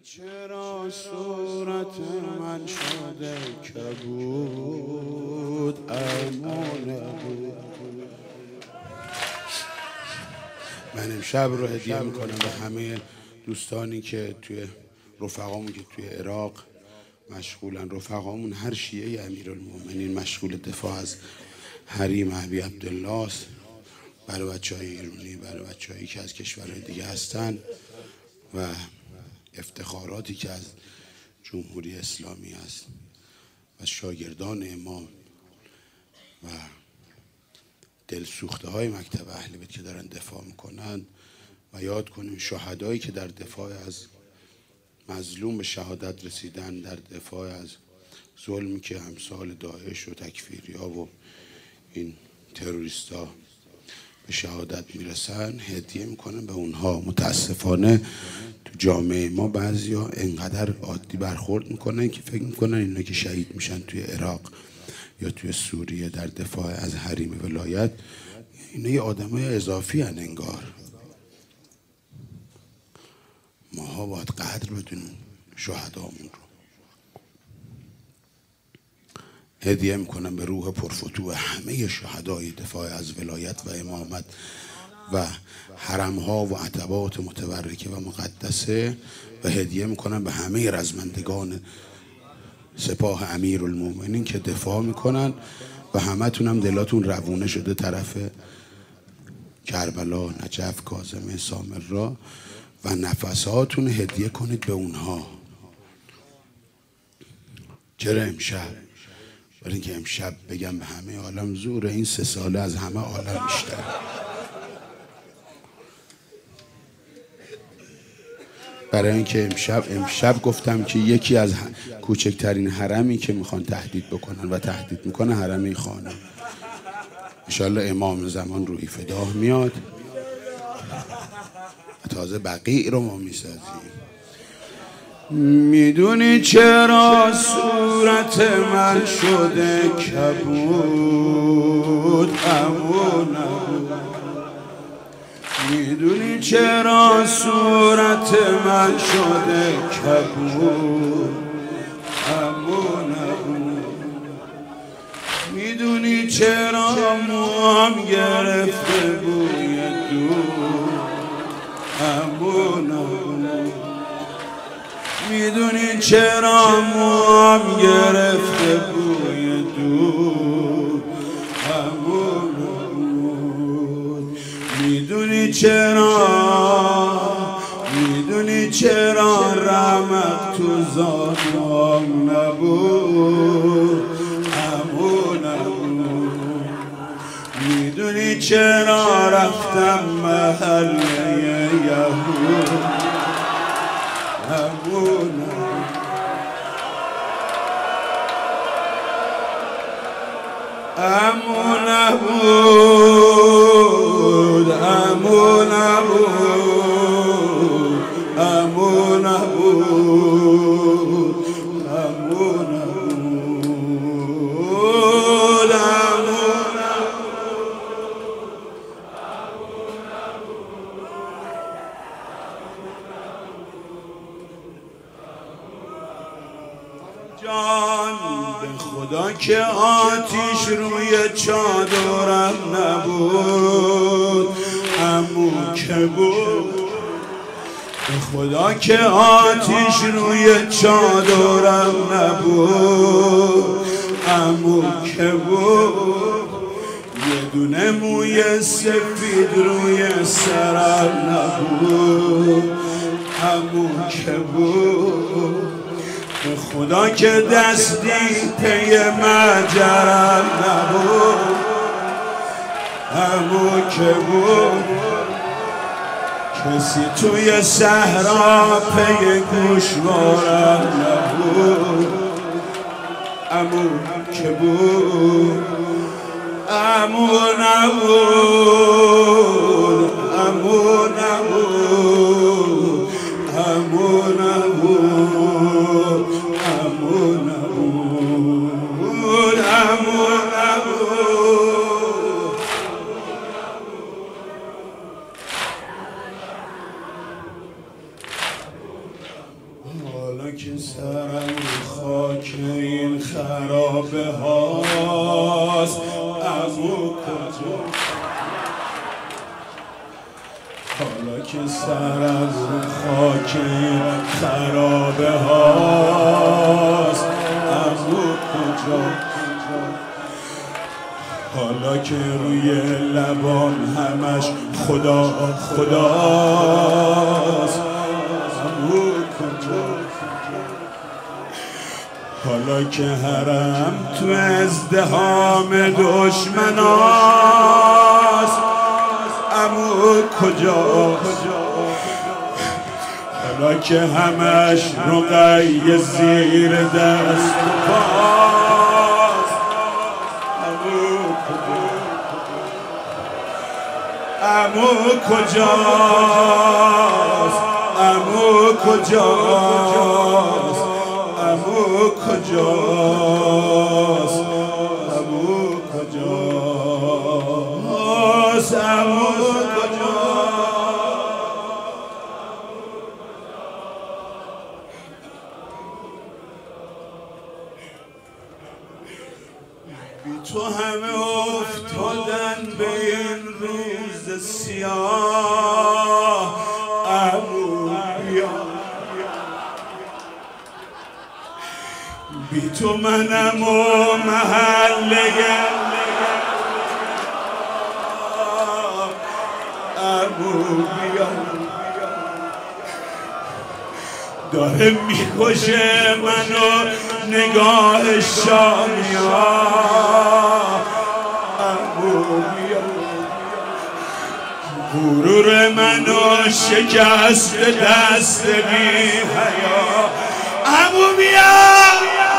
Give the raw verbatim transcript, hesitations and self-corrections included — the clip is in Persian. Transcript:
چرا صورت من شده کبود امونه بود. من امشب رو هدیه میکنم به همه دوستانی که توی رفقامون که توی عراق مشغولن. رفقامون هر شیعه امیرالمومنین مشغول دفاع از حریم ابی عبدالله است، برای بچهای ایرانی، برای بچه‌هایی که از کشورهای دیگه هستن و افتخاراتی که از جمهوری اسلامی است و شاگردان امام و دلسوخته های مکتب اهل بیت که دارن دفاع میکنن و یاد کنیم شهدایی که در دفاع از مظلوم به شهادت رسیدن، در دفاع از ظلمی که امثال داعش و تکفیریا و این تروریستا به شهادت میرسن هدیه میکنن به اونها. متاسفانه تو جامعه ما بعضیا انقدر عادی برخورد میکنن که فکر میکنن اینا که شهید میشن توی عراق یا توی سوریه در دفاع از حریم ولایت اینا یه آدمای اضافی هن انگار. ماها باید قدر بدونیم شهدامون رو. هدیه میکنم به روح پرفتوح همه شهدای دفاع از ولایت و امامت و حرمها و عتبات متبرکه و مقدسه و هدیه میکنم به همه رزمندگان سپاه امیرالمومنین که دفاع میکنن و همه تونم دلاتون روونه شده طرف کربلا، نجف، کاظمه، سامرا و نفساتون هدیه کنید به اونها. چرا امشب؟ برای اینکه امشب بگم به همه عالم زور این سه ساله از همه عالم بیشتر. برای اینکه امشب امشب گفتم که یکی از کوچکترین حرمی که میخوان تهدید بکنن و تهدید میکنه حرمی خانه. انشالله امام زمان روی فداه میاد و تازه بقیع رو ما میسازیم. میدونی چرا صورت من شده کبود امونه. میدونی چرا صورت من شده کبود امونه. میدونی چرا موام گرفته بوی دور امونه. میدونی چرا موام گرفته بوی دور همون. میدونی چرا میدونی چرا رحمت تو ذاتم نبود همون. میدونی چرا رفتم محله یهود امونه. امونه بود امونه بود امونه بود امونه بود امونه. جان به خدا که آتیش روی چادرم نبود عمو که بود. به خدا که آتیش روی چادرم نبود عمو که بود. یه دونه موی سفید روی سرم نبود عمو که بود. به خدا که دستی پی مجرم نبود همون که بود. کسی توی صحرا پی گوشوارم نبود همون که بود. همون نبود همون نبود همون نبود همون نبود همون نبود. که سرم خاک این خرابه هاست عمو کجا حالا که سرم خاک این خرابه هاست عمو کجا حالا که روی لبان همش خدا خداست عمو کجا حالا که حرم تو ازدحام دشمناست عمو کجا حالا که همش رقیه زیر دست پاست عمو عمو کجاست عمو کجاست عمو کجاست عمو کجاست عمو بی تو همه افتادن به این روز سیاه عمو بیا بی تو منم و محله عمو بیا داره میکشه منو نگاه شامیا عمو بیا غرور منو شکست دست بی حیا عمو بیا